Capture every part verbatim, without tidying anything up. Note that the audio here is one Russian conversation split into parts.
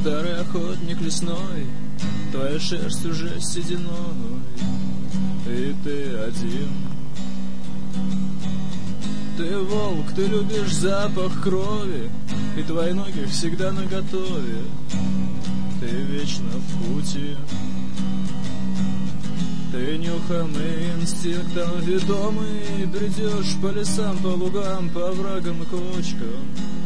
старый охотник лесной, твоя шерсть уже сединой, и ты один. Ты волк, ты любишь запах крови, и твои ноги всегда наготове. Ты вечно в пути. Ты нюхом и инстинктом ведомый бредешь по лесам, по лугам, по оврагам и кочкам.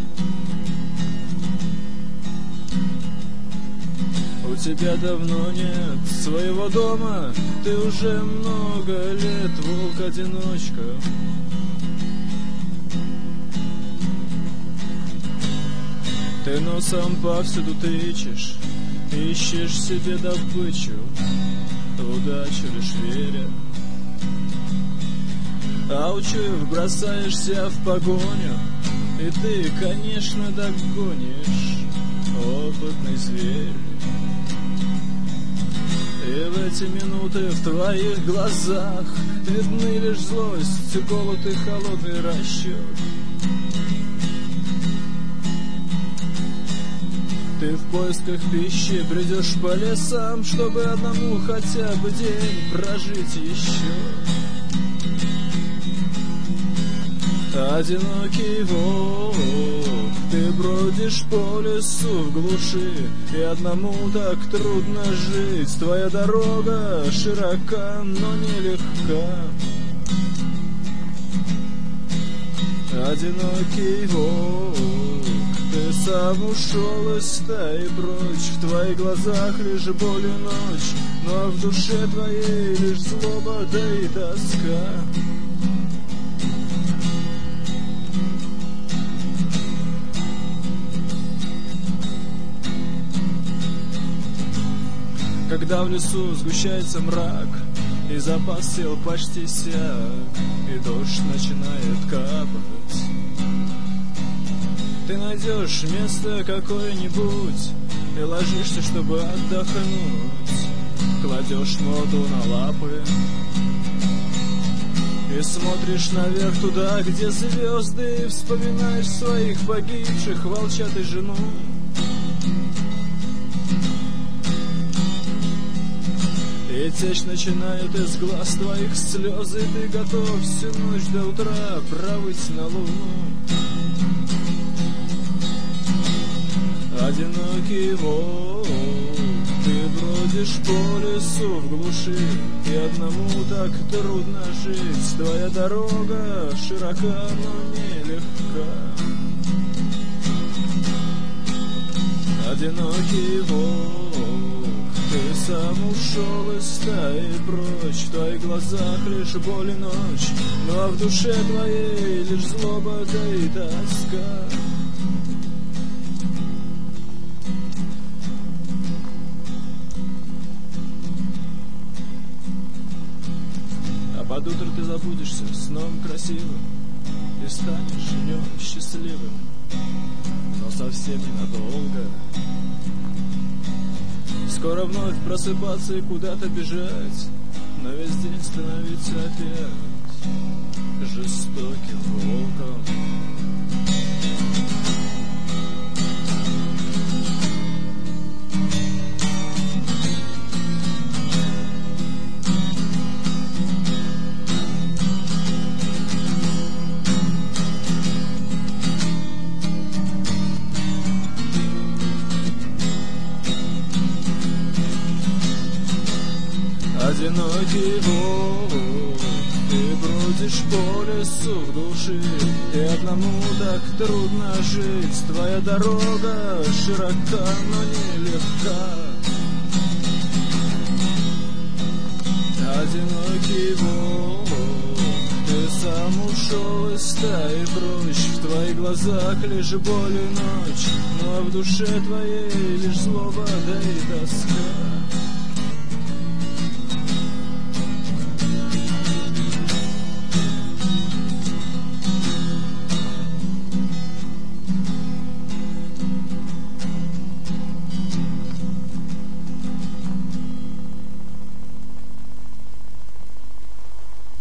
У тебя давно нет своего дома, ты уже много лет волк-одиночка. Ты носом повсюду тычешь, ищешь себе добычу, удачу лишь веря. А учуяв, бросаешься в погоню, и ты, конечно, догонишь, опытный зверь. И в эти минуты в твоих глазах видны лишь злость, голод и холодный расчет. Ты в поисках пищи бредешь по лесам, чтобы одному хотя бы день прожить еще. Одинокий волк, ты бродишь по лесу в глуши, и одному так трудно жить. Твоя дорога широка, но нелегка. Одинокий волк, ты сам ушел из стаи прочь, в твоих глазах лишь боль и ночь, но в душе твоей лишь злоба, да и тоска. Когда в лесу сгущается мрак, и запас сил почти сяк, и дождь начинает капать, ты найдешь место какое-нибудь и ложишься, чтобы отдохнуть. Кладешь ноду на лапы и смотришь наверх туда, где звезды, и вспоминаешь своих погибших волчат и жену. И течь начинают из глаз твоих слезы, ты готов всю ночь до утра провыть на луну. Одинокий волк, ты бродишь по лесу в глуши, и одному так трудно жить. Твоя дорога широка, но нелегка. Одинокий волк, ты сам ушел из стаи прочь, в твоих глазах лишь боль и ночь, но в душе твоей лишь злоба, да и тоска. Под утро ты забудешься сном красивым и станешь днем счастливым, но совсем ненадолго. Скоро вновь просыпаться и куда-то бежать, но весь день становиться опять жестоким волком. Одинокий волк, ты бродишь по лесу в глуши, и одному так трудно жить. Твоя дорога широка, но нелегка. Одинокий волк, ты сам ушел из стаи прочь, в твоих глазах лишь боль и ночь, но в душе твоей лишь злоба, да и тоска.